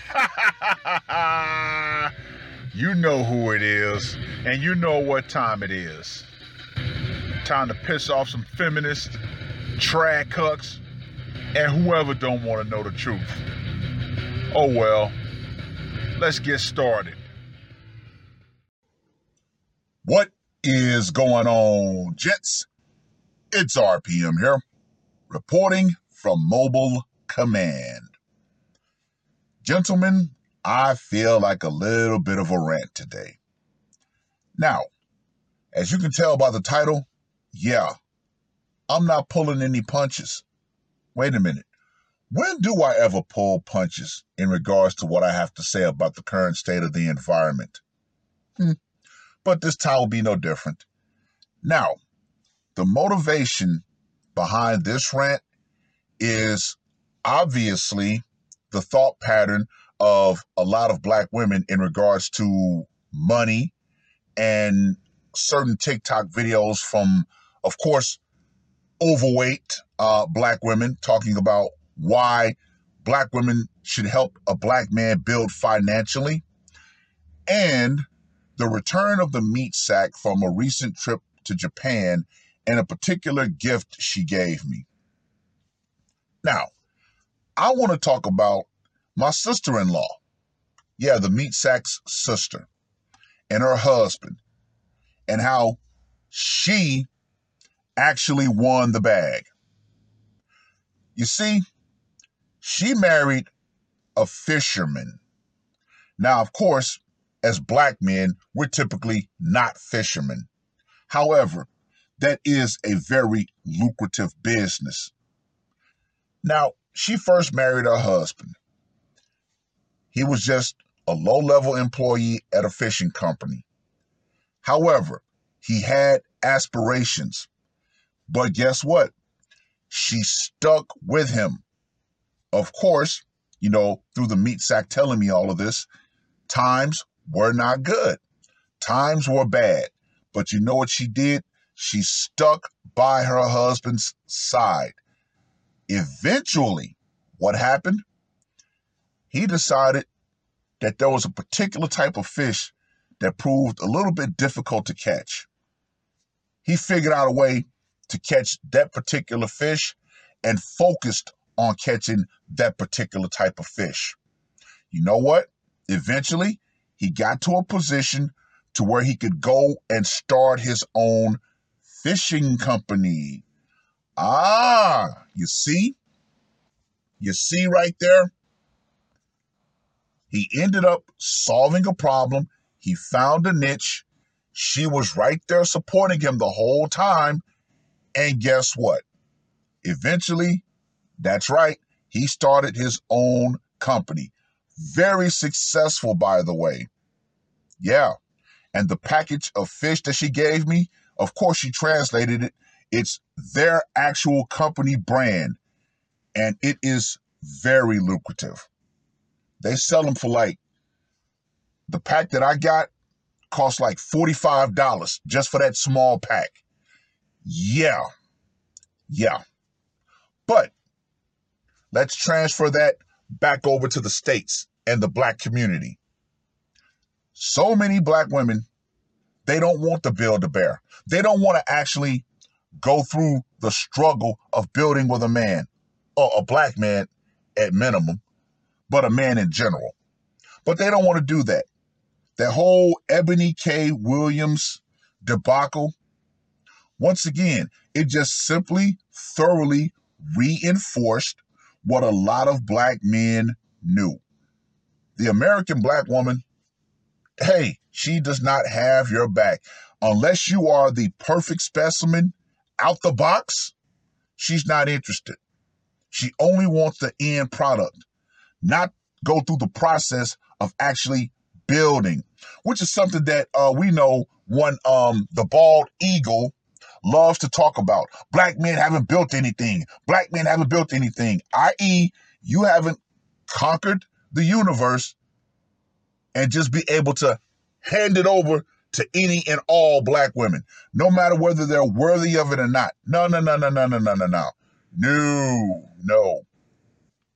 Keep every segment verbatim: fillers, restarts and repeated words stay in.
You know who it is, and you know what time it is. Time to piss off some feminists, trad cucks, and whoever don't want to know the truth. Oh well, let's get started. What is going on, gents? It's R P M here, reporting from Mobile Command. Gentlemen, I feel like a little bit of a rant today. Now, as you can tell by the title, yeah, I'm not pulling any punches. Wait a minute. When do I ever pull punches in regards to what I have to say about the current state of the environment? Hmm. But this time will be no different. Now, the motivation behind this rant is obviously the thought pattern of a lot of black women in regards to money and certain TikTok videos from, of course, overweight uh, black women talking about why black women should help a black man build financially, and the return of the meat sack from a recent trip to Japan and a particular gift she gave me. Now, I want to talk about my sister-in-law. Yeah, the meat sack's sister and her husband, and how she actually won the bag. You see, she married a fisherman. Now, of course, as black men, we're typically not fishermen. However, that is a very lucrative business. Now, she first married her husband. He was just a low-level employee at a fishing company. However, he had aspirations. But guess what? She stuck with him. Of course, you know, through the meat sack telling me all of this, times were not good. Times were bad. But you know what she did? She stuck by her husband's side. Eventually, what happened? He decided that there was a particular type of fish that proved a little bit difficult to catch. He figured out a way to catch that particular fish and focused on catching that particular type of fish. You know what? Eventually, he got to a position to where he could go and start his own fishing company. Ah, you see? You see right there? He ended up solving a problem. He found a niche. She was right there supporting him the whole time. And guess what? Eventually, that's right, he started his own company. Very successful, by the way. Yeah. And the package of fish that she gave me, of course, she translated it. It's their actual company brand. And it is very lucrative. They sell them for like, the pack that I got cost like forty-five dollars just for that small pack. Yeah. Yeah. But let's transfer that back over to the States and the black community. So many black women, they don't want to build a bear. They don't want to actually go through the struggle of building with a man, or a black man at minimum, but a man in general. But they don't want to do that. That whole Ebony K. Williams debacle, once again, it just simply thoroughly reinforced what a lot of black men knew. The American black woman, hey, she does not have your back. Unless you are the perfect specimen out the box, she's not interested. She only wants the end product, not go through the process of actually building, which is something that uh, we know one, um, the bald eagle loves to talk about. Black men haven't built anything. Black men haven't built anything, that is you haven't conquered the universe and just be able to hand it over to any and all black women, no matter whether they're worthy of it or not. No, no, no, no, no, no, no, no, no. No, no.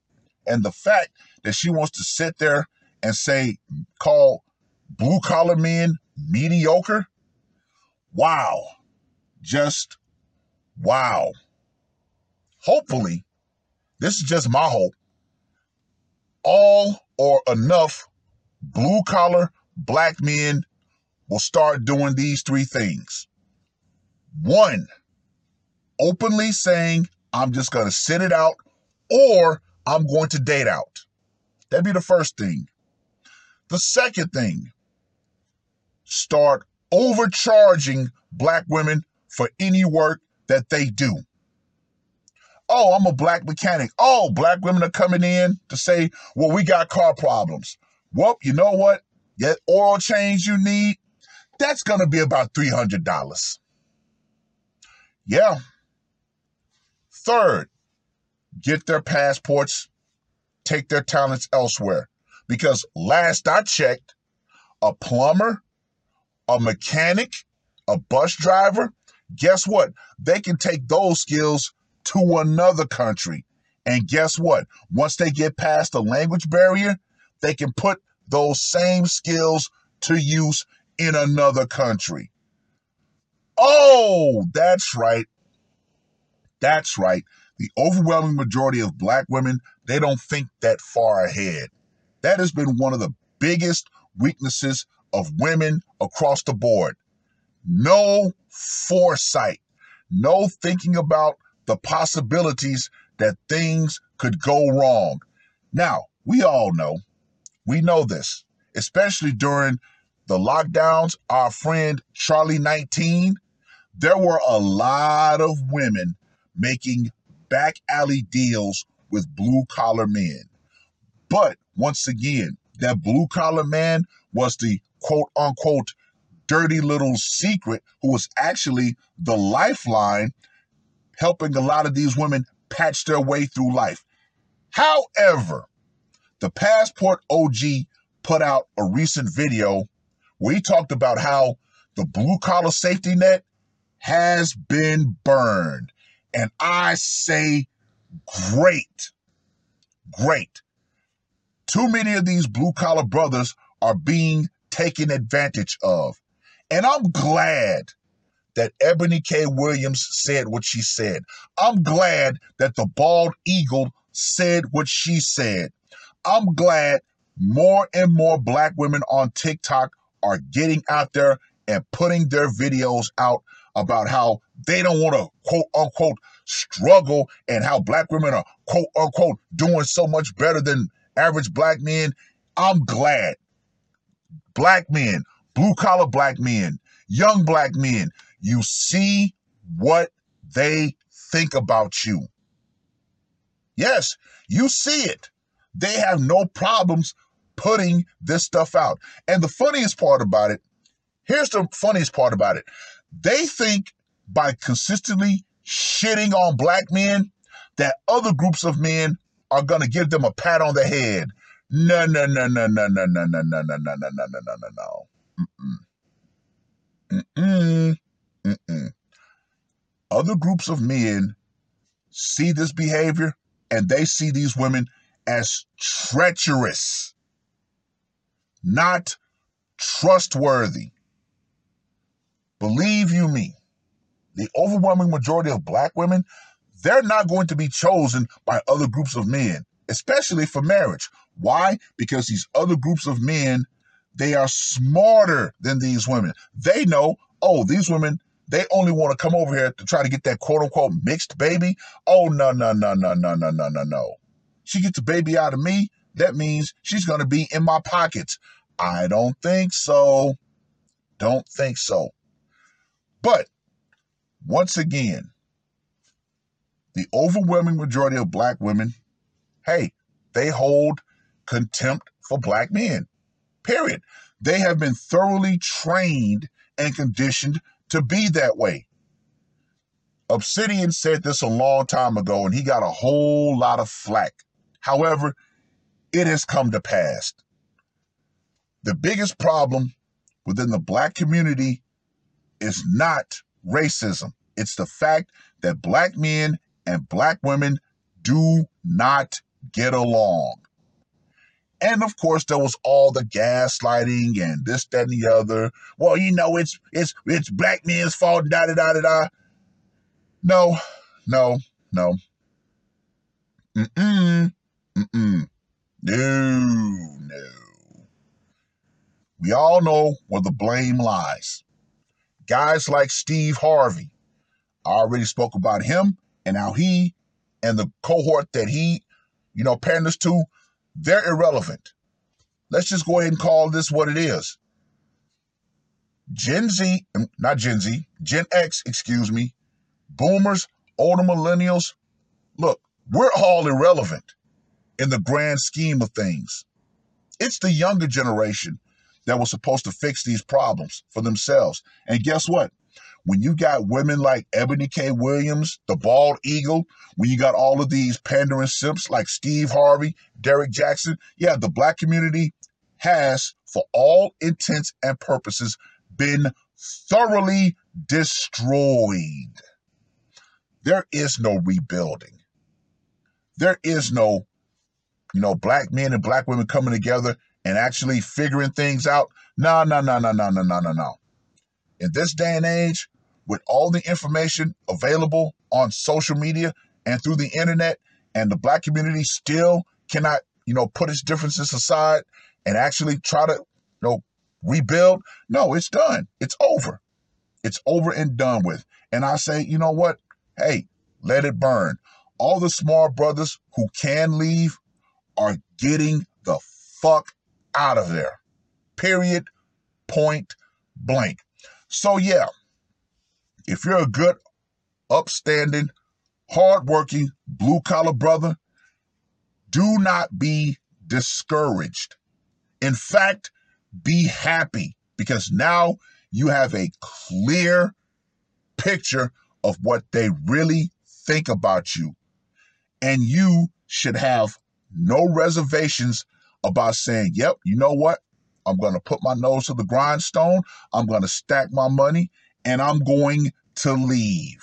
And the fact that she wants to sit there and say, call blue collar men mediocre. Wow. Just wow. Hopefully, this is just my hope, all or enough blue collar black men will start doing these three things. One, openly saying, I'm just going to sit it out, or I'm going to date out. That'd be the first thing. The second thing, start overcharging black women for any work that they do. Oh, I'm a black mechanic. Oh, black women are coming in to say, well, we got car problems. Well, you know what? That oil change you need, that's going to be about three hundred dollars. Yeah. Third, get their passports, take their talents elsewhere. Because last I checked, a plumber, a mechanic, a bus driver, guess what? They can take those skills to another country. And guess what? Once they get past the language barrier, they can put those same skills to use in another country. Oh, that's right. That's right. The overwhelming majority of black women, they don't think that far ahead. That has been one of the biggest weaknesses of women across the board. No foresight, no thinking about the possibilities that things could go wrong. Now, we all know, we know this, especially during the lockdowns, our friend Charlie nineteen, there were a lot of women making back alley deals with blue collar men. But once again, that blue collar man was the quote unquote dirty little secret who was actually the lifeline helping a lot of these women patch their way through life. However, the Passport O G put out a recent video where he talked about how the blue collar safety net has been burned. And I say, great, great. Too many of these blue collar brothers are being taken advantage of. And I'm glad that Ebony K. Williams said what she said. I'm glad that the bald eagle said what she said. I'm glad more and more black women on TikTok are getting out there and putting their videos out about how they don't want to quote unquote struggle and how black women are quote unquote doing so much better than average black men. I'm glad. Black men, blue collar black men, young black men, you see what they think about you. Yes, you see it. They have no problems putting this stuff out. And the funniest part about it, here's the funniest part about it. They think by consistently shitting on black men that other groups of men are going to give them a pat on the head. No, no, no, no, no, no, no, no, no, no, no, no, no, no, no, no, no. Mm-mm. Mm-mm. Other groups of men see this behavior and they see these women as treacherous, not trustworthy. Believe you me, the overwhelming majority of black women, they're not going to be chosen by other groups of men, especially for marriage. Why? Because these other groups of men, they are smarter than these women. They know, oh, these women, they only want to come over here to try to get that quote unquote mixed baby. Oh, no, no, no, no, no, no, no, no, no. She gets a baby out of me, that means she's going to be in my pockets. I don't think so. Don't think so. But once again, the overwhelming majority of black women, hey, they hold contempt for black men, period. They have been thoroughly trained and conditioned to be that way. Obsidian said this a long time ago, and he got a whole lot of flack. However, it has come to pass. The biggest problem within the black community is not racism. It's the fact that black men and black women do not get along. And of course, there was all the gaslighting and this, that, and the other. Well, you know, it's it's it's black men's fault, da da da da da. No, no, no. Mm-mm. Mm-mm. No, no. We all know where the blame lies. Guys like Steve Harvey. I already spoke about him and how he and the cohort that he, you know, panders to, they're irrelevant. Let's just go ahead and call this what it is. Gen Z, not Gen Z, Gen X, excuse me, boomers, older millennials, look, we're all irrelevant in the grand scheme of things. It's the younger generation that was supposed to fix these problems for themselves. And guess what? When you got women like Ebony K. Williams, the bald eagle, when you got all of these pandering simps like Steve Harvey, Derek Jackson, yeah, the black community has, for all intents and purposes, been thoroughly destroyed. There is no rebuilding. There is no, you know, black men and black women coming together and actually figuring things out. No, no, no, no, no, no, no, no, no. In this day and age, with all the information available on social media and through the internet, and the black community still cannot, you know, put its differences aside and actually try to, you know, rebuild. No, it's done. It's over. It's over and done with. And I say, you know what? Hey, let it burn. All the small brothers who can leave are getting the fuck out of there. Period. Point blank. So yeah, if you're a good, upstanding, hardworking, blue-collar brother, do not be discouraged. In fact, be happy, because now you have a clear picture of what they really think about you. And you should have no reservations about saying, yep, you know what? I'm going to put my nose to the grindstone. I'm going to stack my money, and I'm going to leave.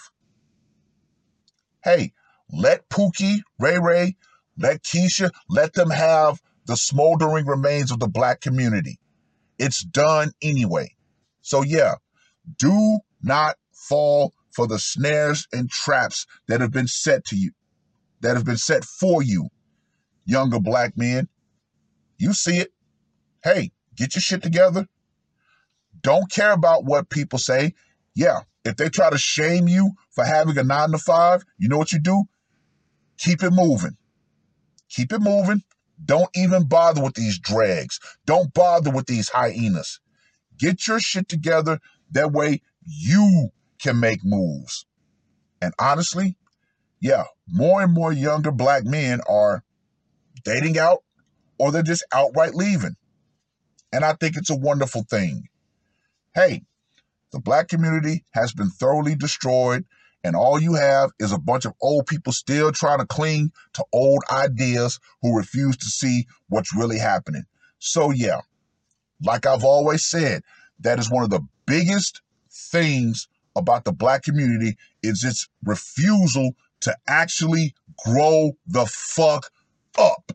Hey, let Pookie, Ray Ray, let Keisha, let them have the smoldering remains of the black community. It's done anyway. So yeah, do not fall for the snares and traps that have been set to you, that have been set for you, younger black men. You see it. Hey, get your shit together. Don't care about what people say. Yeah, if they try to shame you for having a nine to five, you know what you do? Keep it moving. Keep it moving. Don't even bother with these dregs. Don't bother with these hyenas. Get your shit together. That way you can make moves. And honestly, yeah, more and more younger black men are dating out, or they're just outright leaving. And I think it's a wonderful thing. Hey, the black community has been thoroughly destroyed, and all you have is a bunch of old people still trying to cling to old ideas who refuse to see what's really happening. So yeah, like I've always said, that is one of the biggest things about the black community is its refusal to actually grow the fuck up.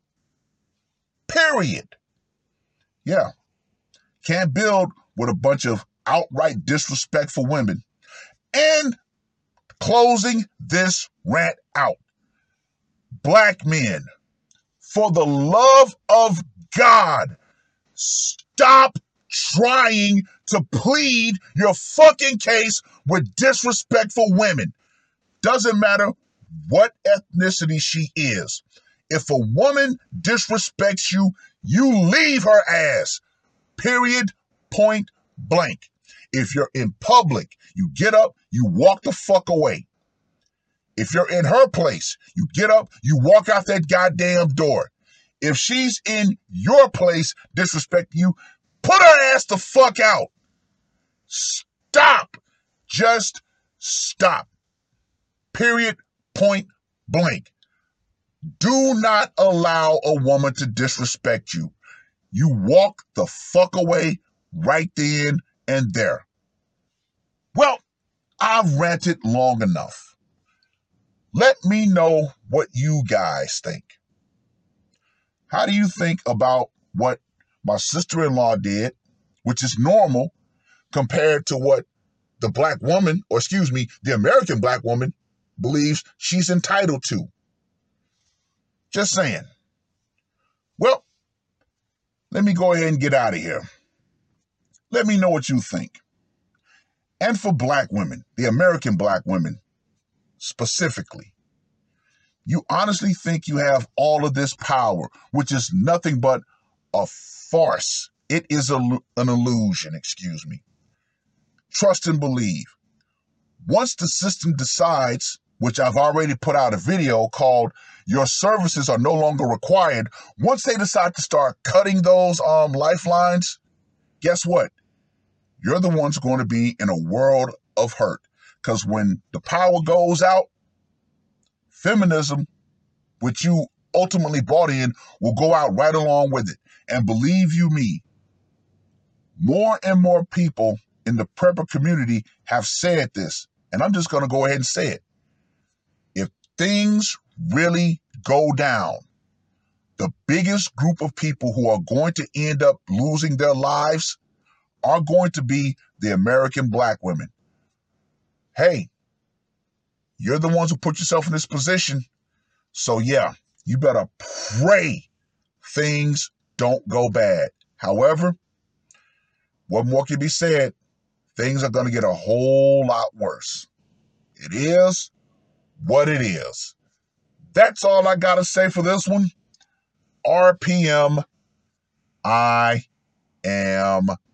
Period. Yeah. Can't build with a bunch of outright disrespectful women. And closing this rant out, black men, for the love of God, stop trying to plead your fucking case with disrespectful women. Doesn't matter what ethnicity she is. If a woman disrespects you, you leave her ass. Period. Point blank. If you're in public, you get up, you walk the fuck away. If you're in her place, you get up, you walk out that goddamn door. If she's in your place disrespecting you, put her ass the fuck out. Stop. Just stop. Period. Point blank. Do not allow a woman to disrespect you. You walk the fuck away right then and there. Well, I've ranted long enough. Let me know what you guys think. How do you think about what my sister-in-law did, which is normal compared to what the black woman, or excuse me, the American black woman believes she's entitled to? Just saying. Well, let me go ahead and get out of here. Let me know what you think. And for black women, the American black women specifically, you honestly think you have all of this power, which is nothing but a farce. It is a, an illusion, excuse me. Trust and believe. Once the system decides, which I've already put out a video called Your Services Are No Longer Required, once they decide to start cutting those um, lifelines, guess what? You're the ones going to be in a world of hurt. Because when the power goes out, feminism, which you ultimately bought in, will go out right along with it. And believe you me, more and more people in the prepper community have said this. And I'm just going to go ahead and say it. If things really go down, the biggest group of people who are going to end up losing their lives are going to be the American black women. Hey, you're the ones who put yourself in this position. So yeah, you better pray things don't go bad. However, what more can be said? Things are going to get a whole lot worse. It is what it is. That's all I got to say for this one. R P M, I am